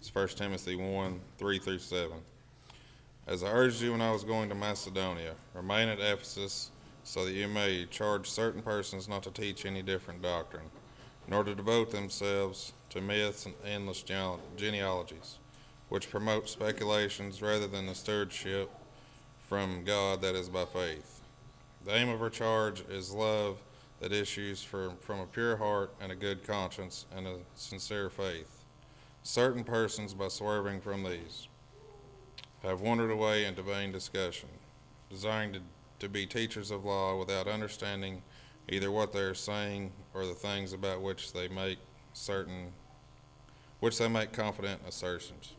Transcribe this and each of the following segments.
It's 1 Timothy 1, 3 through 7. As I urged you when I was going to Macedonia, remain at Ephesus, so that you may charge certain persons not to teach any different doctrine, nor to devote themselves to myths and endless genealogies, which promote speculations rather than the stewardship from God that is by faith. The aim of our charge is love that issues from a pure heart and a good conscience and a sincere faith. Certain persons, by swerving from these, have wandered away into vain discussion, desiring to be teachers of law without understanding either what they are saying or the things about which they make confident assertions.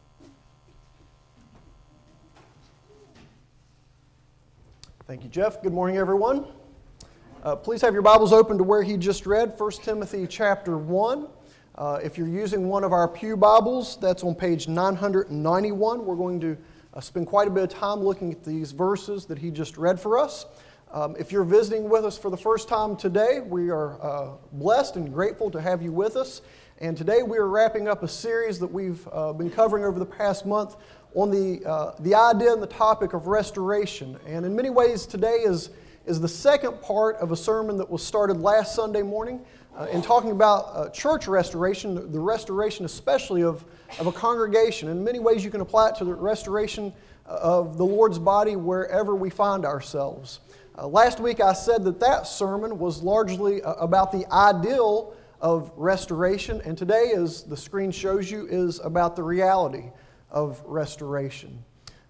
Thank you, Jeff. Good morning, everyone. Please have your Bibles open to where he just read, 1 Timothy chapter 1. If you're using one of our pew Bibles, that's on page 991. We're going to spend quite a bit of time looking at these verses that he just read for us. If you're visiting with us for the first time today, we are blessed and grateful to have you with us. And today we are wrapping up a series that we've been covering over the past month on the idea and the topic of restoration. And in many ways, today is the second part of a sermon that was started last Sunday morning in talking about church restoration, the restoration especially of a congregation. In many ways, you can apply it to the restoration of the Lord's body wherever we find ourselves. Last week, I said that sermon was largely about the ideal of restoration, and today, as the screen shows you, is about the reality of restoration.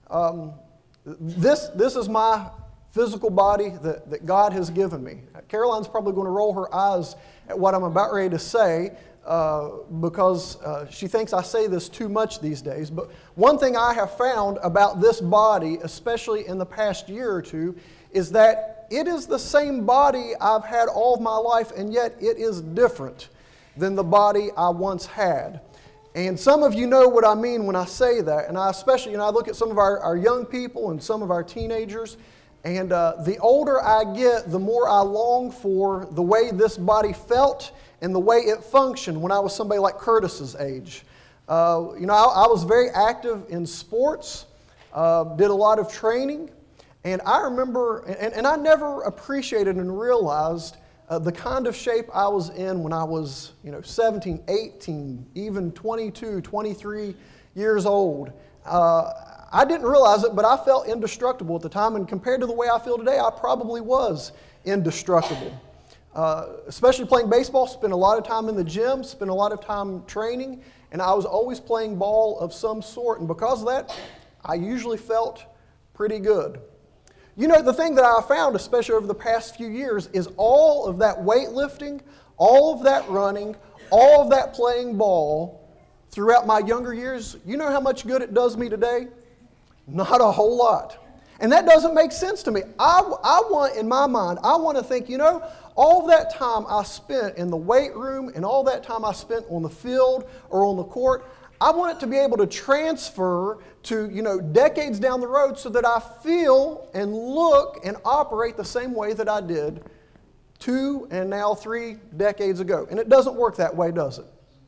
This is my physical body that God has given me. Caroline's probably going to roll her eyes at what I'm about ready to say because she thinks I say this too much these days. But one thing I have found about this body, especially in the past year or two, is that it is the same body I've had all of my life, and yet it is different than the body I once had. And some of you know what I mean when I say that. And I especially, I look at some of our young people and some of our teenagers, and the older I get, the more I long for the way this body felt and the way it functioned when I was somebody like Curtis's age. I was very active in sports, did a lot of training, and I remember, and I never appreciated and realized the kind of shape I was in when I was 17, 18, even 22, 23 years old. I didn't realize it, but I felt indestructible at the time, and compared to the way I feel today, I probably was indestructible. Especially playing baseball, spent a lot of time in the gym, spent a lot of time training, and I was always playing ball of some sort, and because of that, I usually felt pretty good. The thing that I found, especially over the past few years, is all of that weightlifting, all of that running, all of that playing ball throughout my younger years, you know how much good it does me today? Not a whole lot. And that doesn't make sense to me. I want, in my mind, I want to think, all of that time I spent in the weight room and all that time I spent on the field or on the court, I want it to be able to transfer to, decades down the road so that I feel and look and operate the same way that I did 2 and now 3 decades ago. And it doesn't work that way, does it?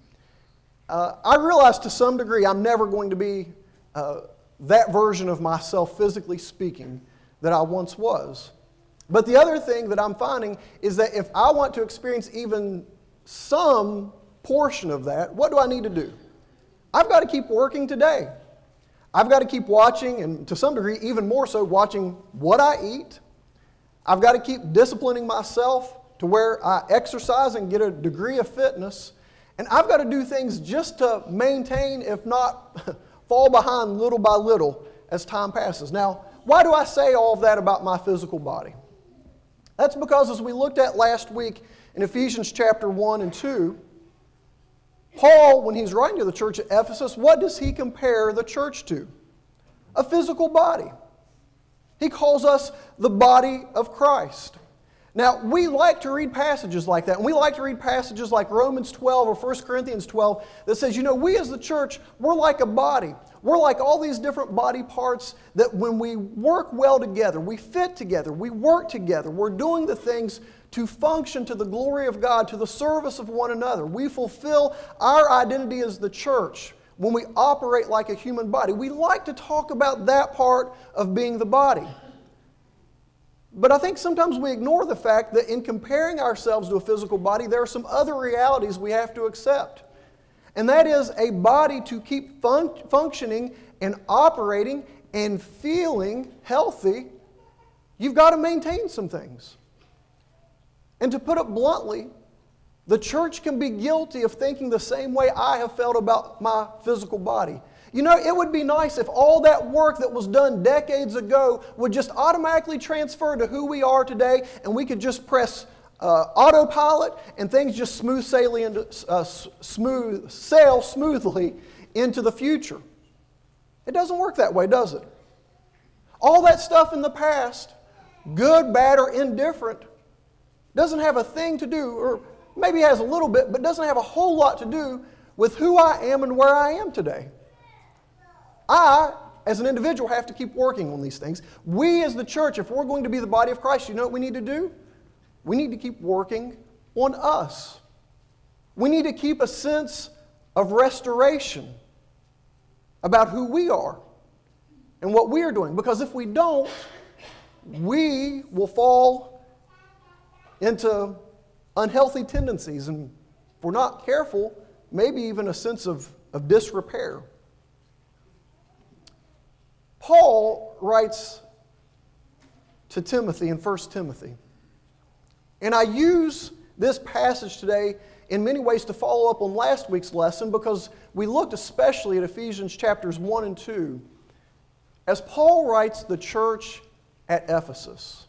I realize to some degree I'm never going to be that version of myself, physically speaking, that I once was. But the other thing that I'm finding is that if I want to experience even some portion of that, what do I need to do? I've got to keep working today. I've got to keep watching, and to some degree, even more so, watching what I eat. I've got to keep disciplining myself to where I exercise and get a degree of fitness. And I've got to do things just to maintain, if not fall behind little by little as time passes. Now, why do I say all of that about my physical body? That's because as we looked at last week in Ephesians chapter 1 and 2, Paul, when he's writing to the church at Ephesus, what does he compare the church to? A physical body. He calls us the body of Christ. Now, we like to read passages like that, and we like to read passages like Romans 12 or 1 Corinthians 12 that says, we as the church, we're like a body. We're like all these different body parts that when we work well together, we fit together, we work together, we're doing the things to function to the glory of God, to the service of one another. We fulfill our identity as the church when we operate like a human body. We like to talk about that part of being the body. But I think sometimes we ignore the fact that in comparing ourselves to a physical body, there are some other realities we have to accept. And that is a body to keep functioning and operating and feeling healthy, you've got to maintain some things. And to put it bluntly, the church can be guilty of thinking the same way I have felt about my physical body. You know, it would be nice if all that work that was done decades ago would just automatically transfer to who we are today, and we could just press autopilot and things just sail smoothly into the future. It doesn't work that way, does it? All that stuff in the past, good, bad, or indifferent, doesn't have a thing to do, or maybe has a little bit, but doesn't have a whole lot to do with who I am and where I am today. I, as an individual, have to keep working on these things. We, as the church, if we're going to be the body of Christ, you know what we need to do? We need to keep working on us. We need to keep a sense of restoration about who we are and what we are doing. Because if we don't, we will fall into unhealthy tendencies, and if we're not careful, maybe even a sense of disrepair. Paul writes to Timothy in 1 Timothy, and I use this passage today in many ways to follow up on last week's lesson, because we looked especially at Ephesians chapters 1 and 2 as Paul writes the church at Ephesus.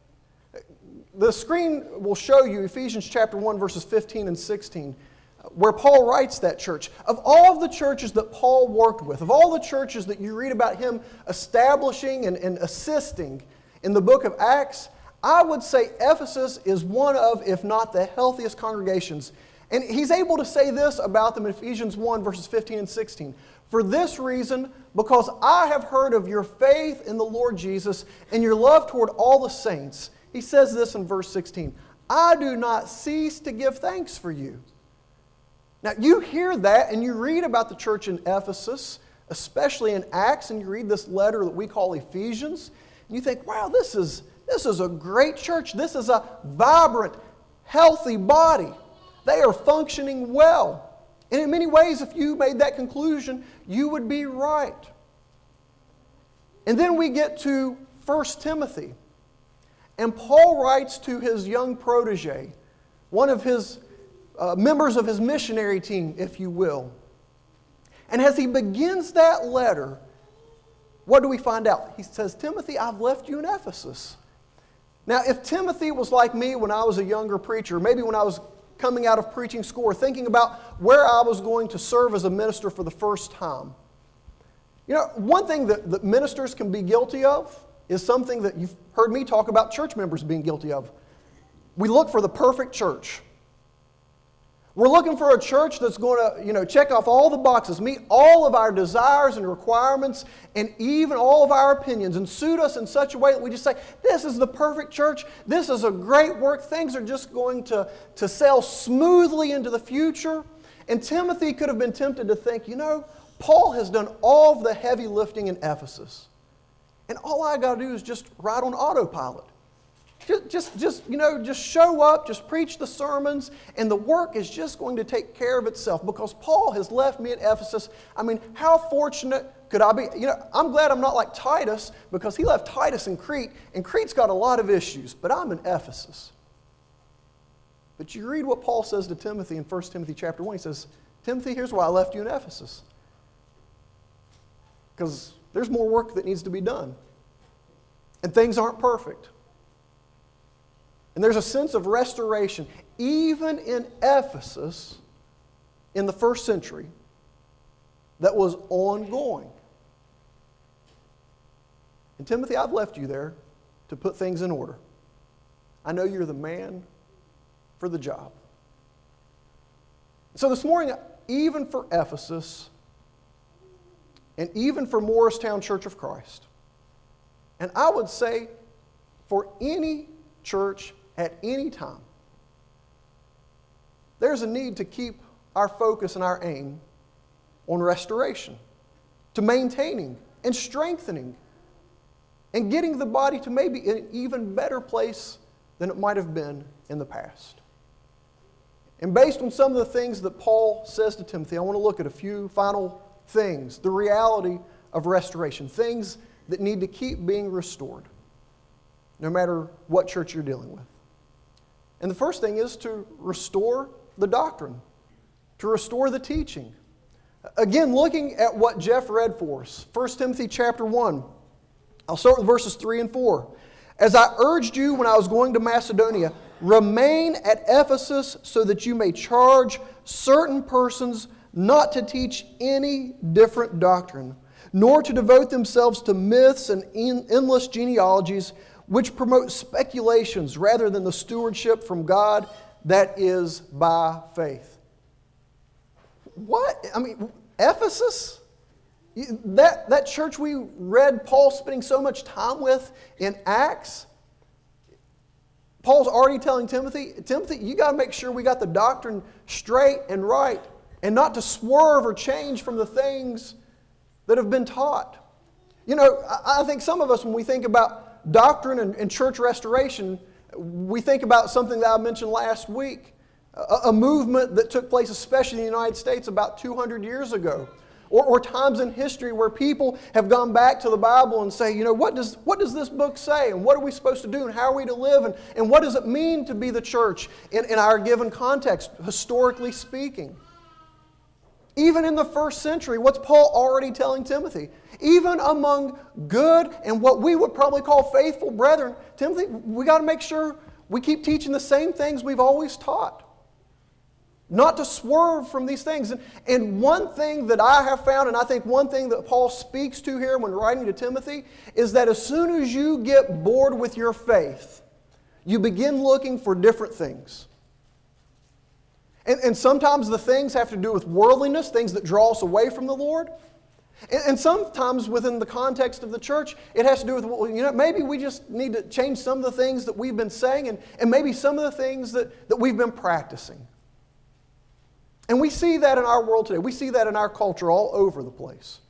The screen will show you Ephesians chapter 1 verses 15 and 16, where Paul writes that church. Of all of the churches that Paul worked with, of all the churches that you read about him establishing and assisting in the book of Acts, I would say Ephesus is one of, if not the healthiest congregations. And he's able to say this about them in Ephesians 1 verses 15 and 16. For this reason, because I have heard of your faith in the Lord Jesus and your love toward all the saints. He says this in verse 16, I do not cease to give thanks for you. Now you hear that and you read about the church in Ephesus, especially in Acts, and you read this letter that we call Ephesians, and you think, wow, this is a great church. This is a vibrant, healthy body. They are functioning well. And in many ways, if you made that conclusion, you would be right. And then we get to 1 Timothy. And Paul writes to his young protege, one of his members of his missionary team, if you will. And as he begins that letter, what do we find out? He says, Timothy, I've left you in Ephesus. Now, if Timothy was like me when I was a younger preacher, maybe when I was coming out of preaching school, or thinking about where I was going to serve as a minister for the first time. You know, one thing that ministers can be guilty of is something that you've heard me talk about church members being guilty of. We look for the perfect church. We're looking for a church that's going to, check off all the boxes, meet all of our desires and requirements, and even all of our opinions, and suit us in such a way that we just say, this is the perfect church, this is a great work, things are just going to sail smoothly into the future. And Timothy could have been tempted to think, Paul has done all of the heavy lifting in Ephesus, and all I got to do is just ride on autopilot. Just show up, just preach the sermons, and the work is just going to take care of itself because Paul has left me at Ephesus. I mean, how fortunate could I be? I'm glad I'm not like Titus because he left Titus in Crete, and Crete's got a lot of issues, but I'm in Ephesus. But you read what Paul says to Timothy in 1 Timothy chapter 1. He says, Timothy, here's why I left you in Ephesus. Because there's more work that needs to be done. And things aren't perfect. And there's a sense of restoration, even in Ephesus in the first century, that was ongoing. And Timothy, I've left you there to put things in order. I know you're the man for the job. So this morning, even for Ephesus, and even for Morristown Church of Christ, and I would say for any church at any time, there's a need to keep our focus and our aim on restoration, to maintaining and strengthening, and getting the body to maybe an even better place than it might have been in the past. And based on some of the things that Paul says to Timothy, I want to look at a few final things, the reality of restoration, things that need to keep being restored, no matter what church you're dealing with. And the first thing is to restore the doctrine, to restore the teaching. Again, looking at what Jeff read for us, 1 Timothy chapter 1. I'll start with verses 3 and 4. As I urged you when I was going to Macedonia, remain at Ephesus so that you may charge certain persons not to teach any different doctrine, nor to devote themselves to myths and endless genealogies, which promote speculations rather than the stewardship from God that is by faith. What? I mean, Ephesus? That church we read Paul spending so much time with in Acts, Paul's already telling Timothy, you got to make sure we got the doctrine straight and right, and not to swerve or change from the things that have been taught. You know, I think some of us, when we think about doctrine and church restoration, we think about something that I mentioned last week, a movement that took place especially in the United States about 200 years ago. Or times in history where people have gone back to the Bible and say, you know, what does this book say? And what are we supposed to do? And how are we to live? And what does it mean to be the church in our given context, historically speaking? Even in the first century, what's Paul already telling Timothy? Even among good and what we would probably call faithful brethren, Timothy, we got to make sure we keep teaching the same things we've always taught. Not to swerve from these things. And one thing that I have found, and I think one thing that Paul speaks to here when writing to Timothy, is that as soon as you get bored with your faith, you begin looking for different things. And sometimes the things have to do with worldliness, things that draw us away from the Lord. And sometimes within the context of the church, it has to do with, well, you know, maybe we just need to change some of the things that we've been saying and maybe some of the things that we've been practicing. And we see that in our world today. We see that in our culture all over the place.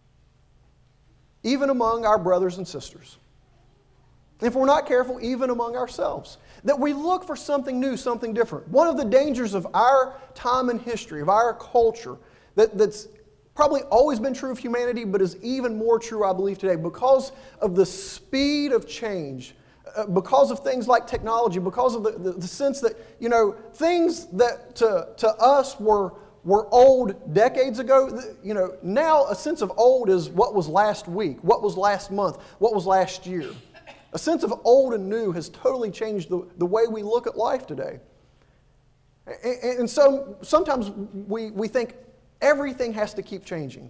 Even among our brothers and sisters. If we're not careful, even among ourselves. That we look for something new, something different. One of the dangers of our time in history, of our culture, that's probably always been true of humanity, but is even more true, I believe, today, because of the speed of change, because of things like technology, because of the sense that, you know, things that to us were old decades ago, you know, now a sense of old is what was last week, what was last month, what was last year. A sense of old and new has totally changed the way we look at life today. And so sometimes we think everything has to keep changing.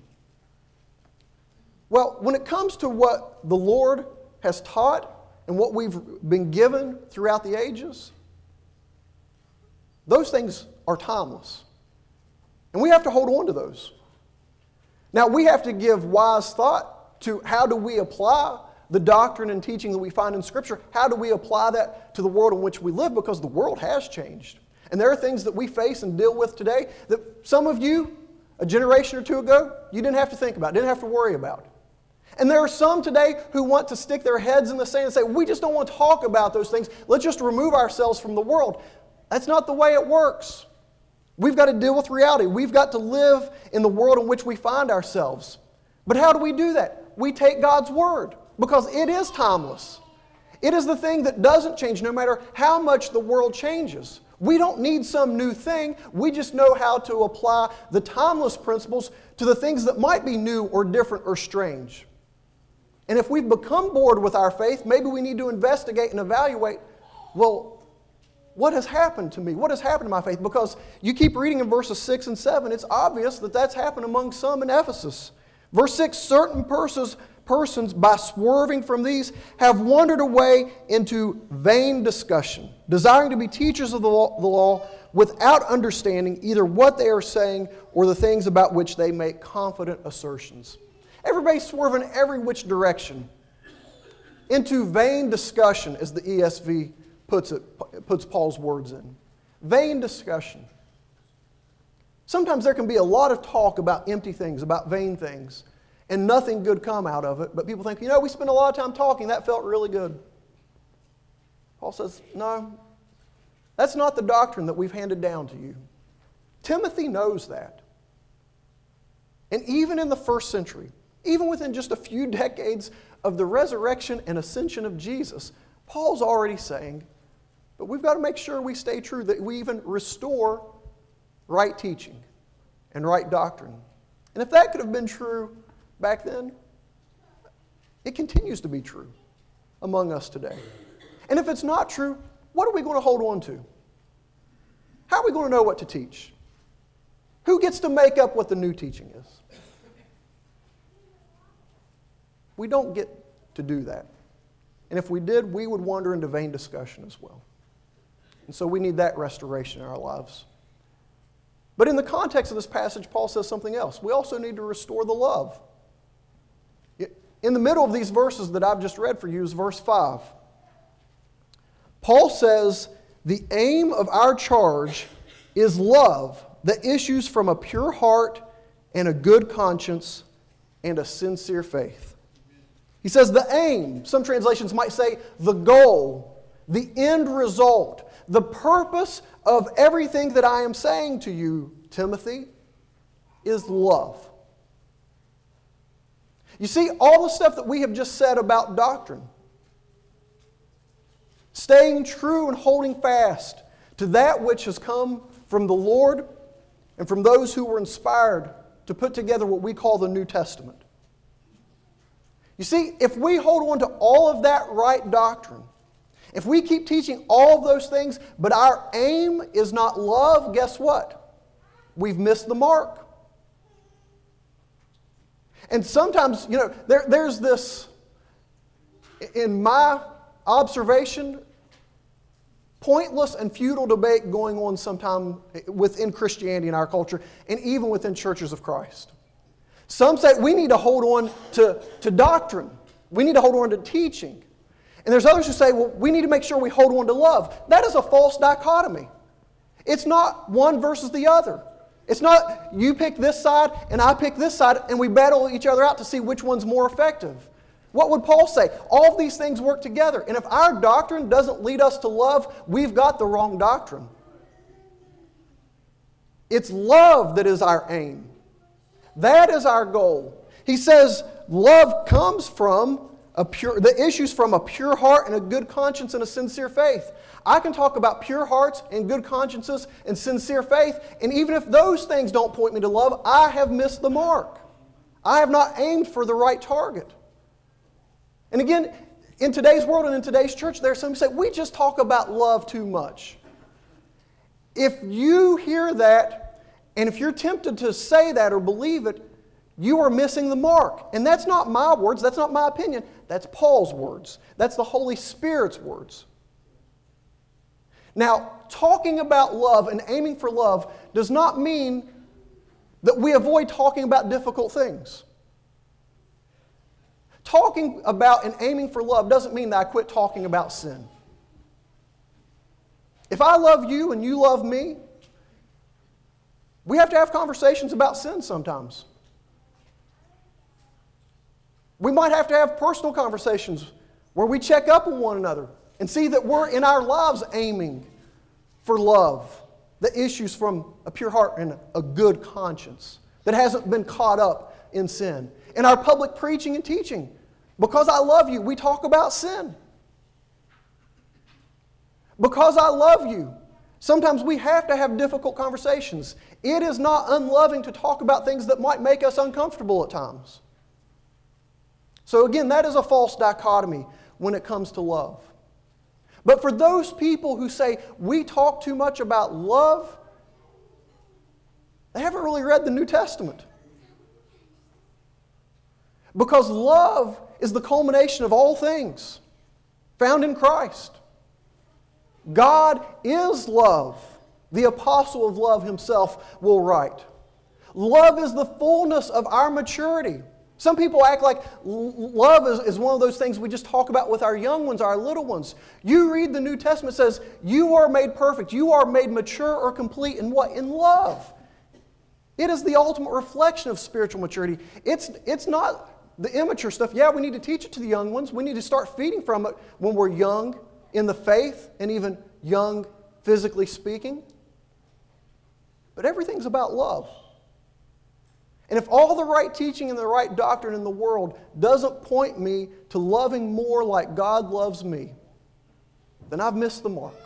Well, when it comes to what the Lord has taught and what we've been given throughout the ages, those things are timeless. And we have to hold on to those. Now, we have to give wise thought to how do we apply the doctrine and teaching that we find in Scripture. How do we apply that to the world in which we live? Because the world has changed. And there are things that we face and deal with today that some of you, a generation or two ago, you didn't have to think about, didn't have to worry about. And there are some today who want to stick their heads in the sand and say, we just don't want to talk about those things. Let's just remove ourselves from the world. That's not the way it works. We've got to deal with reality. We've got to live in the world in which we find ourselves. But how do we do that? We take God's Word because it is timeless. It is the thing that doesn't change no matter how much the world changes. We don't need some new thing. We just know how to apply the timeless principles to the things that might be new or different or strange. And if we've become bored with our faith, maybe we need to investigate and evaluate, well, what has happened to me? What has happened to my faith? Because you keep reading in verses 6 and 7, it's obvious that that's happened among some in Ephesus. Verse 6, certain persons, by swerving from these, have wandered away into vain discussion, desiring to be teachers of the law without understanding either what they are saying or the things about which they make confident assertions. Everybody's swerving every which direction into vain discussion, as the ESV puts Paul's words in. Vain discussion. Sometimes there can be a lot of talk about empty things, about vain things, and nothing good come out of it. But people think, we spent a lot of time talking. That felt really good. Paul says, no, that's not the doctrine that we've handed down to you. Timothy knows that. And even in the first century, even within just a few decades of the resurrection and ascension of Jesus, Paul's already saying, but we've got to make sure we stay true, that we even restore right teaching and right doctrine. And if that could have been true back then, it continues to be true among us today. And if it's not true, what are we going to hold on to? How are we going to know what to teach? Who gets to make up what the new teaching is? We don't get to do that. And if we did, we would wander into vain discussion as well. And so we need that restoration in our lives. But in the context of this passage, Paul says something else. We also need to restore the love. In the middle of these verses that I've just read for you is verse 5. Paul says, the aim of our charge is love that issues from a pure heart and a good conscience and a sincere faith. He says the aim, some translations might say the goal, the end result, the purpose of everything that I am saying to you, Timothy, is love. You see, all the stuff that we have just said about doctrine, staying true and holding fast to that which has come from the Lord and from those who were inspired to put together what we call the New Testament. You see, if we hold on to all of that right doctrine, if we keep teaching all of those things, but our aim is not love, guess what? We've missed the mark. And sometimes, there's this, in my observation, pointless and futile debate going on sometime within Christianity in our culture, and even within churches of Christ. Some say we need to hold on to doctrine. We need to hold on to teaching. And there's others who say, well, we need to make sure we hold on to love. That is a false dichotomy. It's not one versus the other. It's not you pick this side and I pick this side and we battle each other out to see which one's more effective. What would Paul say? All of these things work together. And if our doctrine doesn't lead us to love, we've got the wrong doctrine. It's love that is our aim. That is our goal. He says love comes from the issues from a pure heart and a good conscience and a sincere faith. I can talk about pure hearts and good consciences and sincere faith, and even if those things don't point me to love, I have missed the mark. I have not aimed for the right target. And again, in today's world and in today's church, there are some who say, we just talk about love too much. If you hear that, and if you're tempted to say that or believe it, you are missing the mark. And that's not my words, that's not my opinion, that's Paul's words. That's the Holy Spirit's words. Now, talking about love and aiming for love does not mean that we avoid talking about difficult things. Talking about and aiming for love doesn't mean that I quit talking about sin. If I love you and you love me, we have to have conversations about sin sometimes. We might have to have personal conversations where we check up on one another and see that we're in our lives aiming for love that issues from a pure heart and a good conscience that hasn't been caught up in sin. In our public preaching and teaching, because I love you, we talk about sin. Because I love you, sometimes we have to have difficult conversations. It is not unloving to talk about things that might make us uncomfortable at times. So again, that is a false dichotomy when it comes to love. But for those people who say, we talk too much about love, they haven't really read the New Testament. Because love is the culmination of all things found in Christ. God is love. The apostle of love himself will write. Love is the fullness of our maturity. Some people act like love is one of those things we just talk about with our young ones, our little ones. You read the New Testament, it says, you are made perfect. You are made mature or complete in what? In love. It is the ultimate reflection of spiritual maturity. It's not the immature stuff. Yeah, we need to teach it to the young ones. We need to start feeding from it when we're young in the faith and even young physically speaking. But everything's about love. And if all the right teaching and the right doctrine in the world doesn't point me to loving more like God loves me, then I've missed the mark.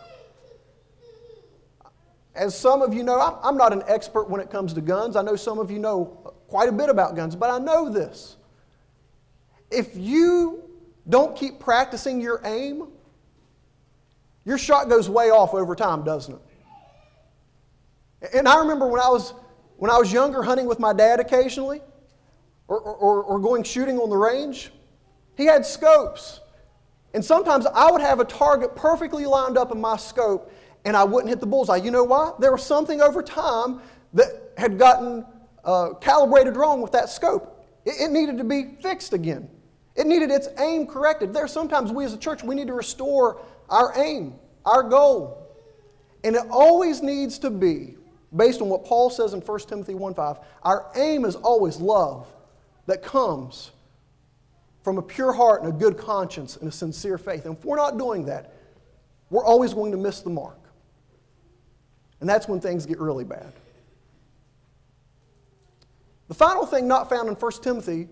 As some of you know, I'm not an expert when it comes to guns. I know some of you know quite a bit about guns, but I know this. If you don't keep practicing your aim, your shot goes way off over time, doesn't it? And I remember when I was younger, hunting with my dad occasionally, or going shooting on the range, he had scopes. And sometimes I would have a target perfectly lined up in my scope, and I wouldn't hit the bullseye. You know why? There was something over time that had gotten calibrated wrong with that scope. It needed to be fixed again. It needed its aim corrected. There are sometimes we as a church, we need to restore our aim, our goal. And it always needs to be based on what Paul says in 1 Timothy 1:5. Our aim is always love that comes from a pure heart and a good conscience and a sincere faith. And if we're not doing that, we're always going to miss the mark. And that's when things get really bad. The final thing not found in 1 Timothy,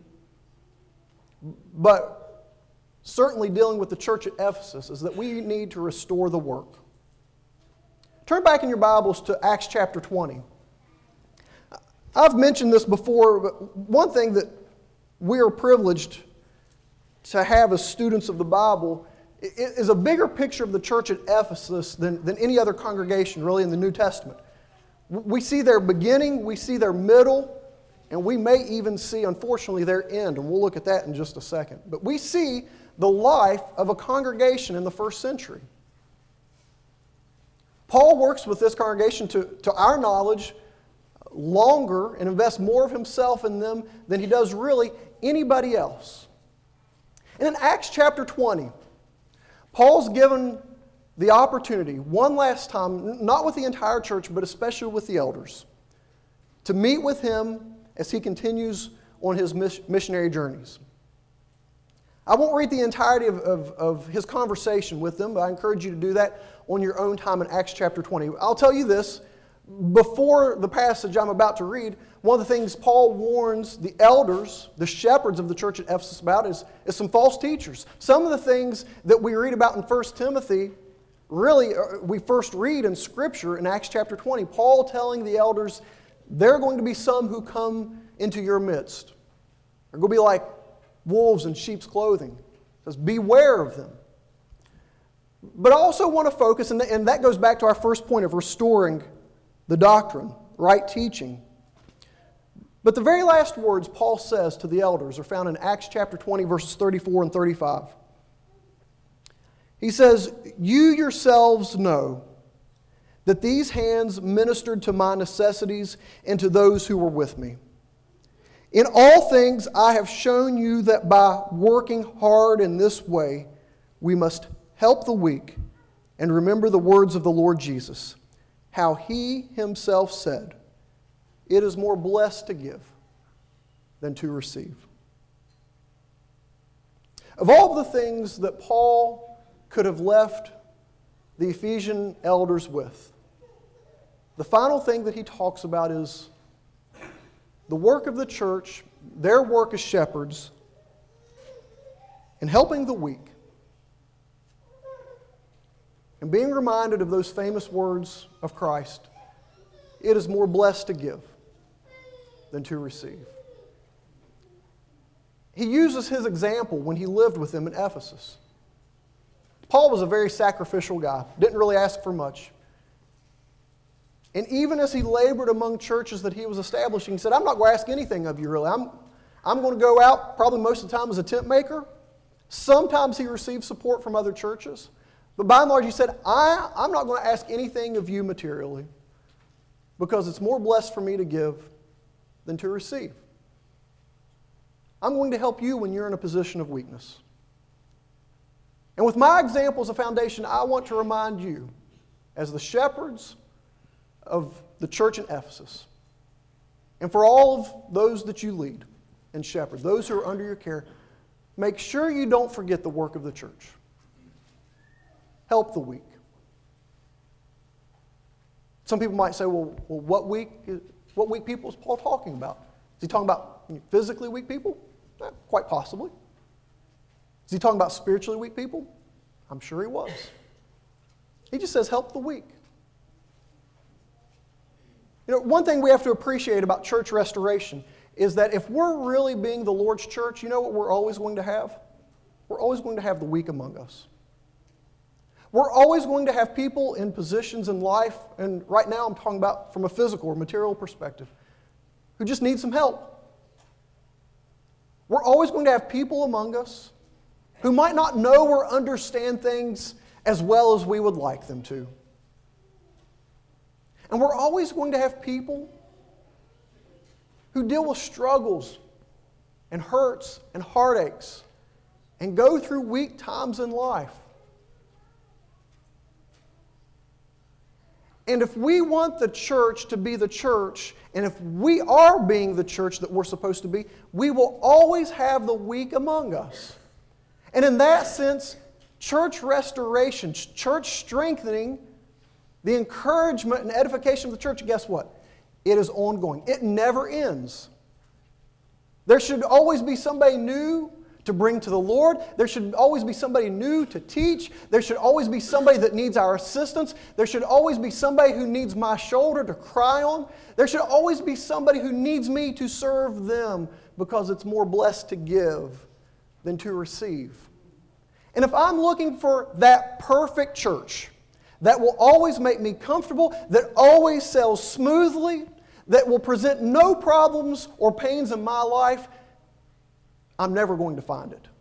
but certainly dealing with the church at Ephesus, is that we need to restore the work. Turn back in your Bibles to Acts chapter 20. I've mentioned this before, but one thing that we are privileged to have as students of the Bible is a bigger picture of the church at Ephesus than any other congregation really in the New Testament. We see their beginning, we see their middle, and we may even see, unfortunately, their end, and we'll look at that in just a second. But we see the life of a congregation in the first century. Paul works with this congregation, to our knowledge, longer and invests more of himself in them than he does really anybody else. And in Acts chapter 20, Paul's given the opportunity, one last time, not with the entire church, but especially with the elders, to meet with him as he continues on his missionary journeys. I won't read the entirety of his conversation with them, but I encourage you to do that on your own time in Acts chapter 20. I'll tell you this, before the passage I'm about to read, one of the things Paul warns the elders, the shepherds of the church at Ephesus about is some false teachers. Some of the things that we read about in 1 Timothy, really we first read in Scripture in Acts chapter 20. Paul telling the elders, there are going to be some who come into your midst. They're going to be like wolves in sheep's clothing. He says, beware of them. But I also want to focus, and that goes back to our first point of restoring the doctrine, right teaching. But the very last words Paul says to the elders are found in Acts chapter 20, verses 34 and 35. He says, you yourselves know that these hands ministered to my necessities and to those who were with me. In all things I have shown you that by working hard in this way, we must help the weak and remember the words of the Lord Jesus, how He Himself said, it is more blessed to give than to receive. Of all the things that Paul could have left the Ephesian elders with, the final thing that he talks about is the work of the church, their work as shepherds, in helping the weak, and being reminded of those famous words of Christ, it is more blessed to give than to receive. He uses his example when he lived with them in Ephesus. Paul was a very sacrificial guy, didn't really ask for much. And even as he labored among churches that he was establishing, he said, I'm not going to ask anything of you really. I'm going to go out probably most of the time as a tent maker. Sometimes he received support from other churches. But by and large, he said, I'm not going to ask anything of you materially because it's more blessed for me to give than to receive. I'm going to help you when you're in a position of weakness. And with my example as a foundation, I want to remind you, as the shepherds of the church in Ephesus, And for all of those that you lead and shepherd, those who are under your care, make sure you don't forget the work of the church. Help the weak. Some people might say, well, what weak people is Paul talking about? Is he talking about physically weak people? Quite possibly. Is he talking about spiritually weak people? I'm sure he was. He just says, help the weak. You know, one thing we have to appreciate about church restoration is that if we're really being the Lord's church, you know what we're always going to have? We're always going to have the weak among us. We're always going to have people in positions in life, and right now I'm talking about from a physical or material perspective, who just need some help. We're always going to have people among us who might not know or understand things as well as we would like them to. And we're always going to have people who deal with struggles and hurts and heartaches and go through weak times in life. And if we want the church to be the church, and if we are being the church that we're supposed to be, we will always have the weak among us. And in that sense, church restoration, church strengthening, the encouragement and edification of the church, guess what? It is ongoing. It never ends. There should always be somebody new to bring to the Lord. There should always be somebody new to teach. There should always be somebody that needs our assistance. There should always be somebody who needs my shoulder to cry on. There should always be somebody who needs me to serve them, because it's more blessed to give than to receive. And if I'm looking for that perfect church that will always make me comfortable, that always sells smoothly, that will present no problems or pains in my life, I'm never going to find it.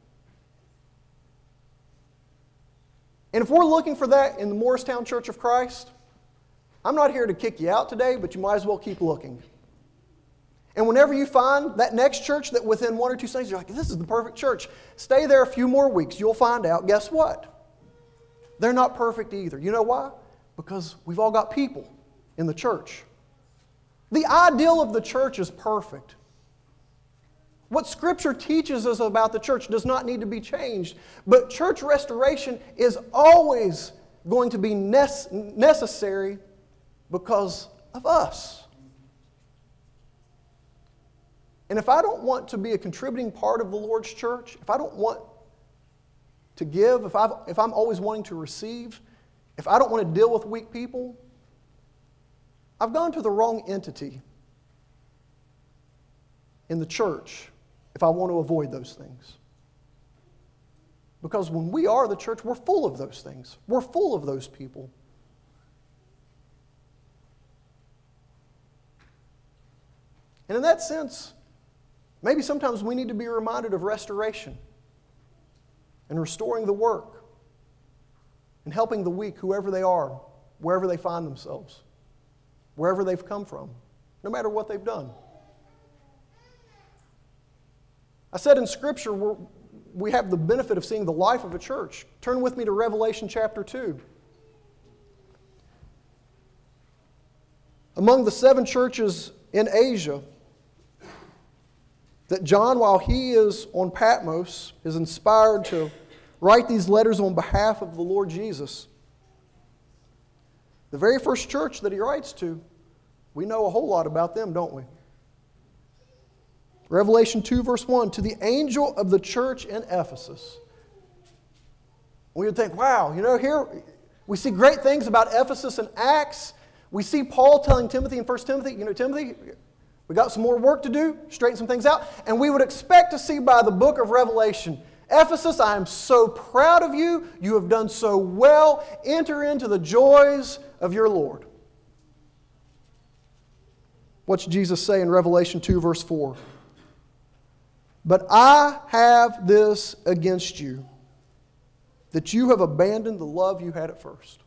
And if we're looking for that in the Morristown Church of Christ, I'm not here to kick you out today, but you might as well keep looking. And whenever you find that next church that within 1 or 2 Sundays, you're like, this is the perfect church, stay there a few more weeks. You'll find out, guess what? They're not perfect either. You know why? Because we've all got people in the church. The ideal of the church is perfect. What Scripture teaches us about the church does not need to be changed, but church restoration is always going to be necessary because of us. And if I don't want to be a contributing part of the Lord's church, if I don't want to give, if I'm always wanting to receive, if I don't want to deal with weak people, I've gone to the wrong entity in the church if I want to avoid those things. Because when we are the church, we're full of those things. We're full of those people. And in that sense, maybe sometimes we need to be reminded of restoration and restoring the work and helping the weak, whoever they are, wherever they find themselves, wherever they've come from, no matter what they've done. I said in Scripture we have the benefit of seeing the life of a church. Turn with me to Revelation chapter 2. Among the 7 churches in Asia, that John, while he is on Patmos, is inspired to write these letters on behalf of the Lord Jesus. The very first church that he writes to, we know a whole lot about them, don't we? Revelation 2 verse 1, to the angel of the church in Ephesus. We would think, wow, here we see great things about Ephesus in Acts. We see Paul telling Timothy in 1 Timothy, Timothy, we got some more work to do, straighten some things out. And we would expect to see by the book of Revelation, Ephesus, I am so proud of you. You have done so well. Enter into the joys of your Lord. What's Jesus say in Revelation 2 verse 4? But I have this against you, that you have abandoned the love you had at first.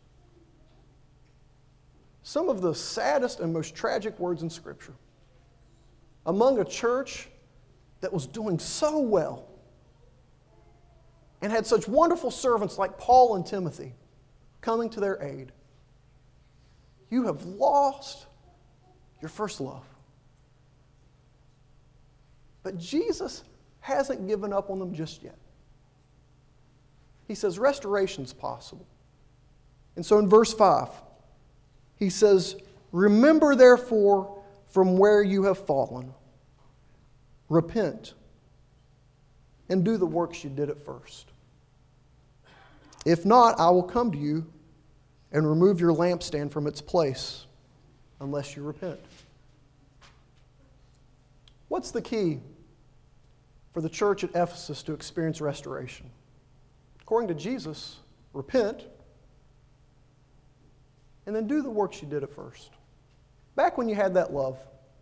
Some of the saddest and most tragic words in Scripture. Among a church that was doing so well and had such wonderful servants like Paul and Timothy coming to their aid. You have lost your first love. But Jesus hasn't given up on them just yet. He says restoration's possible. And so in verse 5, he says, "Remember therefore from where you have fallen. Repent and do the works you did at first. If not, I will come to you and remove your lampstand from its place unless you repent." What's the key for the church at Ephesus to experience restoration? According to Jesus, repent and then do the works you did at first. Back when you had that love.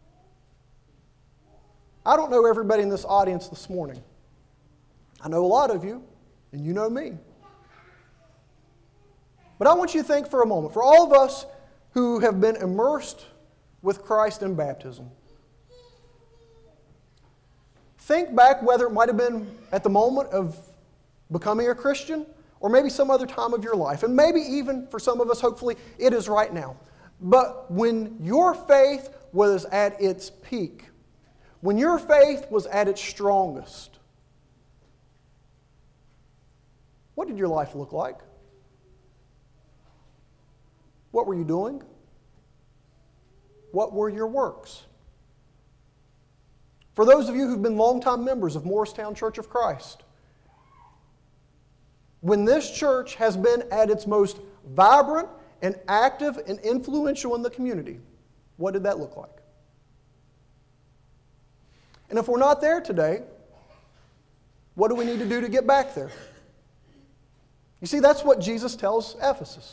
I don't know everybody in this audience this morning. I know a lot of you, and you know me. But I want you to think for a moment, for all of us who have been immersed with Christ in baptism, think back whether it might have been at the moment of becoming a Christian or maybe some other time of your life. And maybe even for some of us, hopefully, it is right now. But when your faith was at its peak, when your faith was at its strongest, what did your life look like? What were you doing? What were your works? For those of you who've been longtime members of Morristown Church of Christ, when this church has been at its most vibrant and active and influential in the community, what did that look like? And if we're not there today, what do we need to do to get back there? You see, that's what Jesus tells Ephesus.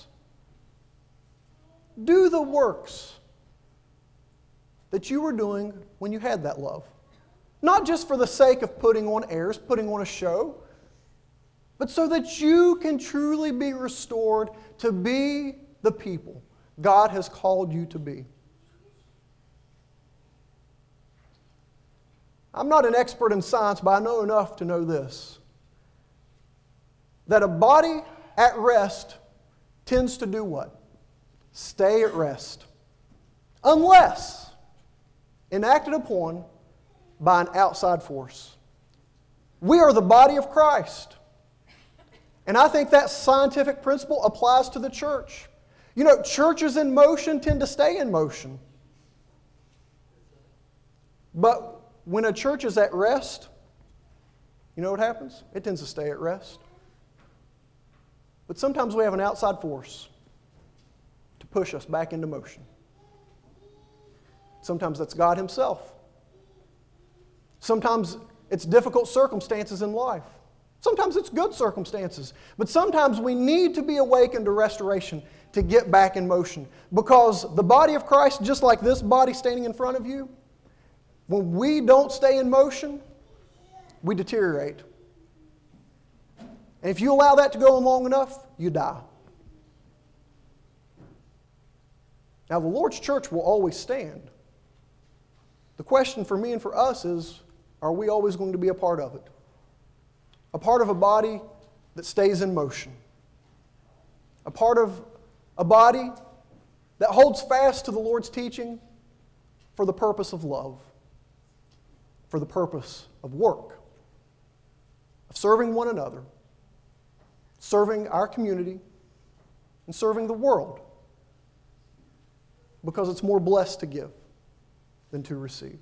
Do the works that you were doing when you had that love. Not just for the sake of putting on airs, putting on a show, but so that you can truly be restored to be the people God has called you to be. I'm not an expert in science, but I know enough to know this: that a body at rest tends to do what? Stay at rest. Unless enacted upon by an outside force. We are the body of Christ. And I think that scientific principle applies to the church. You know, churches in motion tend to stay in motion. But when a church is at rest, you know what happens? It tends to stay at rest. But sometimes we have an outside force to push us back into motion. Sometimes that's God Himself. Sometimes it's difficult circumstances in life. Sometimes it's good circumstances. But sometimes we need to be awakened to restoration to get back in motion. Because the body of Christ, just like this body standing in front of you, when we don't stay in motion, we deteriorate. And if you allow that to go on long enough, you die. Now, the Lord's church will always stand. The question for me and for us is, are we always going to be a part of it? A part of a body that stays in motion. A part of a body that holds fast to the Lord's teaching for the purpose of love, for the purpose of work, of serving one another, serving our community, and serving the world, because it's more blessed to give than to receive.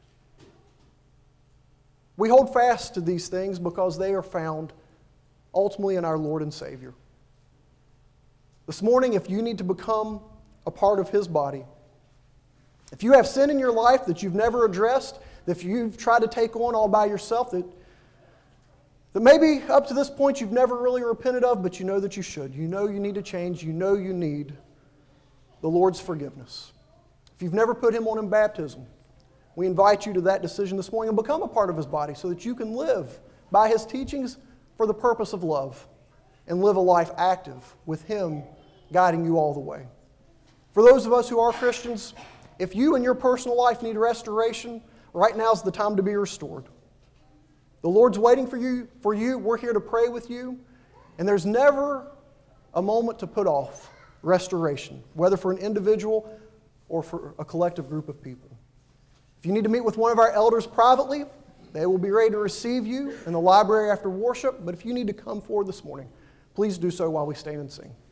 We hold fast to these things because they are found ultimately in our Lord and Savior. This morning, if you need to become a part of His body, if you have sin in your life that you've never addressed, that you've tried to take on all by yourself, that maybe up to this point you've never really repented of, but you know that you should. You know you need to change. You know you need the Lord's forgiveness. If you've never put Him on in baptism, we invite you to that decision this morning and become a part of His body so that you can live by His teachings for the purpose of love and live a life active with Him guiding you all the way. For those of us who are Christians, if you in your personal life need restoration, right now is the time to be restored. The Lord's waiting for you. We're here to pray with you. And there's never a moment to put off restoration, whether for an individual or for a collective group of people. If you need to meet with one of our elders privately, They will be ready to receive you in the library after worship, but if you need to come forward this morning, please do so while we stand and sing.